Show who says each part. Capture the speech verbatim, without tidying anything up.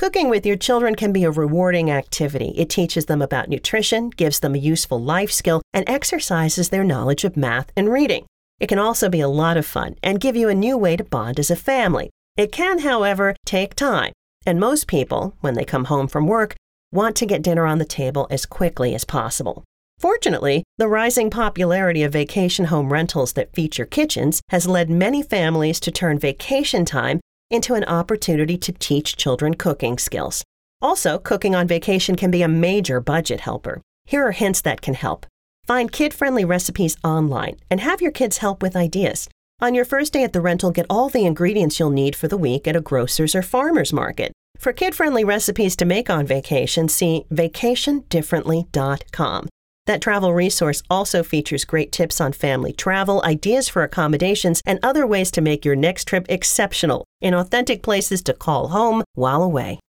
Speaker 1: Cooking with your children can be a rewarding activity. It teaches them about nutrition, gives them a useful life skill, and exercises their knowledge of math and reading. It can also be a lot of fun and give you a new way to bond as a family. It can, however, take time, and most people, when they come home from work, want to get dinner on the table as quickly as possible. Fortunately, the rising popularity of vacation home rentals that feature kitchens has led many families to turn vacation time into an opportunity to teach children cooking skills. Also, cooking on vacation can be a major budget helper. Here are hints that can help. Find kid-friendly recipes online and have your kids help with ideas. On your first day at the rental, get all the ingredients you'll need for the week at a grocer's or farmer's market. For kid-friendly recipes to make on vacation, see vacation differently dot com. That travel resource also features great tips on family travel, ideas for accommodations, and other ways to make your next trip exceptional in authentic places to call home while away.